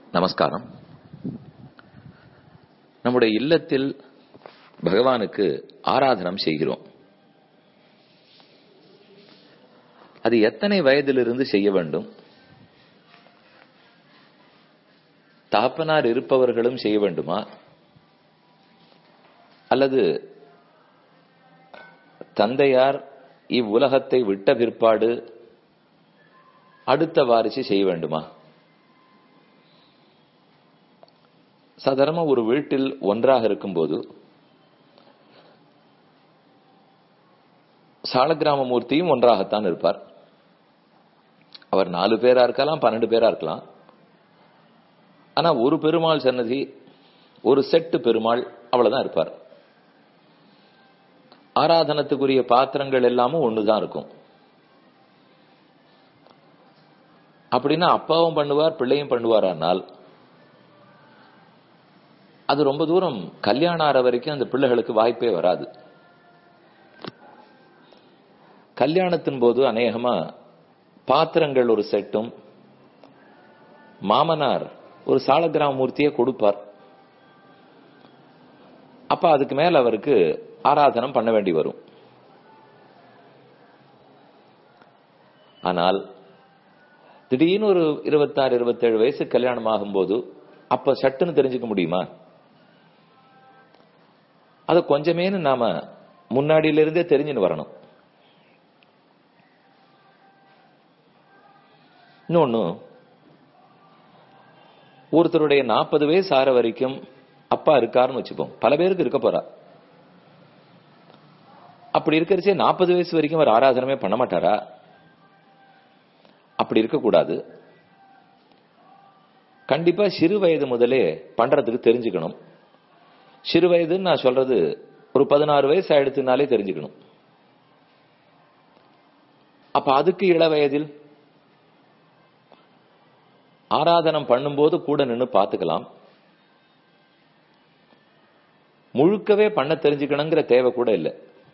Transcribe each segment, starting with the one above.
நமஸ்காரம். நம்முடைய இல்லத்தில் பகவானுக்கு ஆராதனம் செய்கிறோம். அது எத்தனை வயதிலிருந்து செய்ய வேண்டும்? தகப்பனார் இருப்பவர்களும் செய்ய வேண்டுமா, அல்லது தந்தையார் இவ்வுலகத்தை விட்ட பிற்பாடு அடுத்த வாரிசு செய்ய வேண்டுமா? சாதாரண ஒரு வீட்டில் ஒன்றாக இருக்கும்போது சாலக்கிராமமூர்த்தியும் ஒன்றாகத்தான் இருப்பார். அவர் 4 பேரா இருக்கலாம், 12 பேரா இருக்கலாம். ஆனா ஒரு பெருமாள் சன்னதி, ஒரு செட்டு பெருமாள், அவ்வளவுதான் இருப்பார். ஆராதனத்துக்குரிய பாத்திரங்கள் எல்லாமும் ஒண்ணுதான் இருக்கும். அப்படின்னா அப்பாவும் பண்ணுவார், பிள்ளையும் பண்ணுவாரானால் அது ரொம்ப தூரம் கல்யாணம் ஆற வரைக்கும் அந்த பிள்ளைகளுக்கு வாய்ப்பே வராது. கல்யாணத்தின் போது அநேகமா பாத்திரங்கள் ஒரு செட்டும், மாமனார் ஒரு சாலக்கிராமமூர்த்தியை கொடுப்பார். அப்ப அதுக்கு மேல அவருக்கு ஆராதனம் பண்ண வேண்டி வரும். ஆனால் திடீர்னு ஒரு 26, 27 வயசு கல்யாணம் ஆகும்போது அப்ப சட்டுன்னு தெரிஞ்சுக்க முடியுமா? அது கொஞ்சமேனு நாம முன்னாடியிலிருந்தே தெரிஞ்சுன்னு வரணும். இன்னொன்னு, ஒருத்தருடைய 40 வயசு ஆற வரைக்கும் அப்பா இருக்காருன்னு வச்சுப்போம். பல பேருக்கு இருக்க போறா. அப்படி இருக்கிறச்சே 40 வயசு வரைக்கும் அவர் ஆராதனமே பண்ண மாட்டாரா? அப்படி இருக்கக்கூடாது. கண்டிப்பா சிறு வயது முதலே பண்றதுக்கு தெரிஞ்சுக்கணும். சிறு வயதுன்னு நான் சொல்றது ஒரு 16 வயசு ஆயிடுத்துனாலே தெரிஞ்சுக்கணும். அப்ப அதுக்கு இள வயதில் ஆராதனம் பண்ணும்போது கூட நின்று பார்த்துக்கலாம். முழுக்கவே பண்ண தெரிஞ்சுக்கணுங்கிற தேவை கூட இல்லை.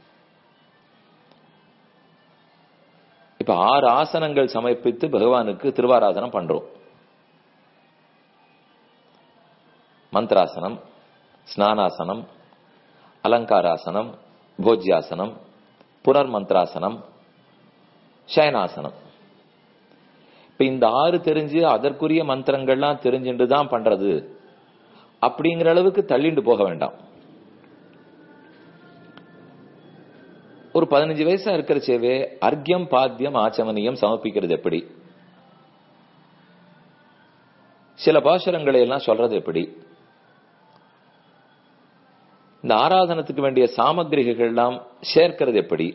இப்ப 6 ஆசனங்கள் சமர்ப்பித்து பகவானுக்கு திருவாராதனம் பண்றோம். மந்திராசனம், ஸ்நானாசனம், அலங்காராசனம், போஜ்யாசனம், புனர்மந்திராசனம், சயனாசனம். இப்ப இந்த 6 தெரிஞ்சு அதற்குரிய மந்திரங்கள்லாம் தெரிஞ்சுட்டு தான் பண்றது அப்படிங்கிற அளவுக்கு தள்ளிண்டு போக வேண்டாம். ஒரு 15 வயசா இருக்கிறச்சேவே அர்க்கியம், பாத்தியம், ஆச்சமனியம் சமர்ப்பிக்கிறது எப்படி, சில பாசுரங்களை எல்லாம் சொல்றது எப்படி, இந்த ஆராதனத்துக்கு வேண்டிய சாமகிரிகள் எல்லாம் சேர்க்கிறது எப்படி,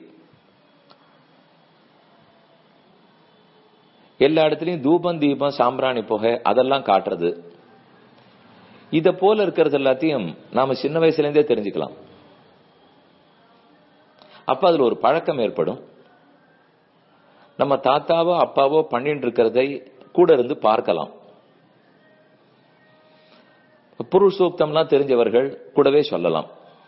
எல்லா இடத்துலயும் தூபம், தீபம், சாம்பிராணி புகை அதெல்லாம் காட்டுறது, இத போல இருக்கிறது எல்லாத்தையும் நாம சின்ன வயசுல இருந்தே தெரிஞ்சுக்கலாம். அப்ப அதுல ஒரு பழக்கம் ஏற்படும். நம்ம தாத்தாவோ அப்பாவோ பண்ணிட்டு இருக்கிறதை கூட இருந்து பார்க்கலாம். புருஷ சூக்தம்லாம் தெரிஞ்சவர்கள் கூடவே சொல்லலாம்.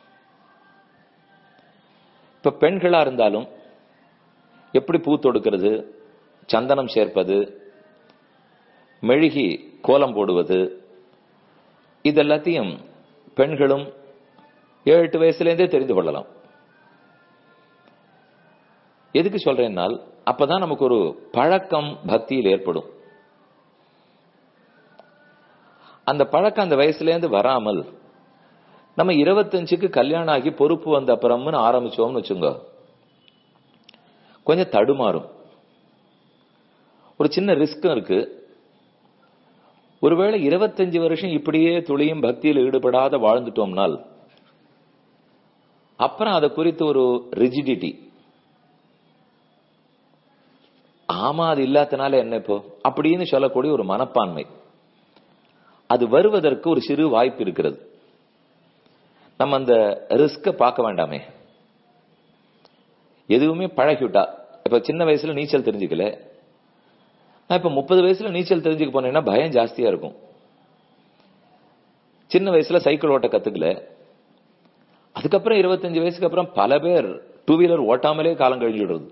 இப்ப பெண்களா இருந்தாலும் எப்படி பூ தொடுக்கிறது, சந்தனம் சேர்ப்பது, மெழுகி கோலம் போடுவது, இதெல்லாத்தையும் பெண்களும் 7-8 வயசுல இருந்தே தெரிந்து கொள்ளலாம். எதுக்கு சொல்றேன்னால் அப்பதான் நமக்கு ஒரு பழக்கம் பக்தியில் ஏற்படும். அந்த பழக்கம் அந்த வயசுல இருந்து வராமல் நம்ம 25க்கு கல்யாணம் ஆகி பொறுப்பு வந்த அப்புறம்னு ஆரம்பிச்சோம்னு வச்சுங்க, கொஞ்சம் தடுமாறும். ஒரு சின்ன ரிஸ்க் இருக்கு. ஒருவேளை 25 வருஷம் இப்படியே துளியும் பக்தியில் ஈடுபடாத வாழ்ந்துட்டோம்னால் அப்புறம் அதை குறித்து ஒரு ரிஜிடிட்டி, ஆமா அது இல்லாதனால என்ன இப்போ அப்படின்னு சொல்லக்கூடிய ஒரு மனப்பான்மை, அது வருவதற்கு ஒரு சிறு வாய்ப்பு இருக்கிறது. நம்ம அந்த ரிஸ்க பார்க்க வேண்டாமே. எதுவுமே பழகிவிட்டா, இப்ப சின்ன வயசுல நீச்சல் தெரிஞ்சுக்கல, நான் இப்ப 30 வயசுல நீச்சல் தெரிஞ்சுக்க போனேன்னா பயம் ஜாஸ்தியா இருக்கும். சின்ன வயசுல சைக்கிள் ஓட்ட கத்துக்கல, அதுக்கப்புறம் 25 வயசுக்கு அப்புறம் பல பேர் 2 வீலர் ஓட்டாமலே காலம் கழிஞ்சிடுறது.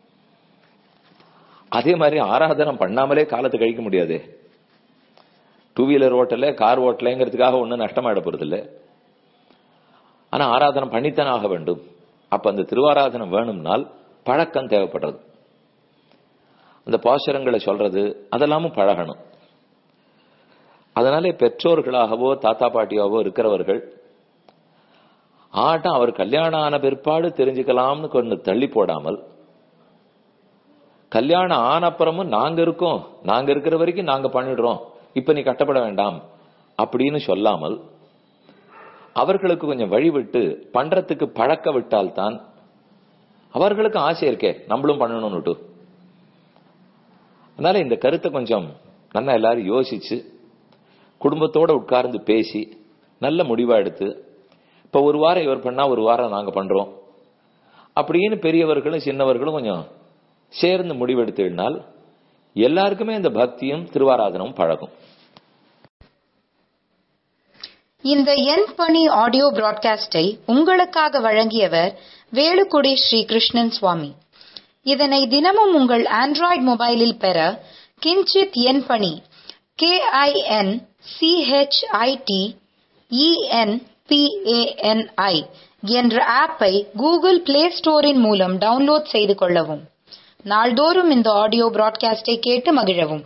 அதே மாதிரி ஆராதனம் பண்ணாமலே காலத்தை கழிக்க முடியாது. டூ வீலர் ஓட்டல, கார் ஓட்டலைங்கிறதுக்காக ஒன்றும் நஷ்டமாயிட போறது இல்லை. ஆனா ஆராதனை பண்ணித்தானே ஆக வேண்டும். அப்ப அந்த திருவாராதனை வேணும்னால் பழக்கம் தேவைப்படுறது. அந்த பாசுரங்களை சொல்றது அதெல்லாமும் பழகணும். அதனாலே பெற்றோர்களாகவோ தாத்தா பாட்டியாவோ இருக்கிறவர்கள் ஆட்டம் அவர் கல்யாணம் ஆன பிற்பாடு தெரிஞ்சுக்கலாம்னு கொஞ்சம் தள்ளி போடாமல், கல்யாணம் ஆனப்புறமும் நாங்க இருக்கோம், நாங்க இருக்கிற வரைக்கும் நாங்க பண்ணிடுறோம், இப்ப நீ கட்டப்பட வேண்டாம் அப்படின்னு சொல்லாமல் அவர்களுக்கு கொஞ்சம் வழிவிட்டு பண்றதுக்கு பழக்க விட்டால்தான் அவர்களுக்கு ஆசை இருக்கே நம்மளும் பண்ணணும்னுட்டு. அதனால இந்த கருத்தை கொஞ்சம் நல்லா எல்லாரும் யோசிச்சு குடும்பத்தோட உட்கார்ந்து பேசி நல்ல முடிவா எடுத்து, இப்ப ஒரு வாரம் இவர் பண்ணா ஒரு வாரம் நாங்க பண்றோம் அப்படின்னு பெரியவர்களும் சின்னவர்களும் கொஞ்சம் சேர்ந்து முடிவெடுத்தினால் எல்லாருக்குமே இந்த பக்தியும் திருவாராதனமும் பழகும். இந்த என் பணி ஆடியோ பிராட்காஸ்டை உங்களுக்காக வழங்கியவர் வேலுக்குடி ஸ்ரீ கிருஷ்ணன் சுவாமி. இதனை தினமும் உங்கள் ஆண்ட்ராய்டு மொபைலில் பெற கிஞ்சித் என் பணி KINCHITENPANI என்ற ஆப்பை கூகுள் பிளே ஸ்டோரின் மூலம் டவுன்லோட் செய்து கொள்ளவும். நாள்தோறும் இந்த ஆடியோ பிராட்காஸ்டை கேட்டு மகிழவும்.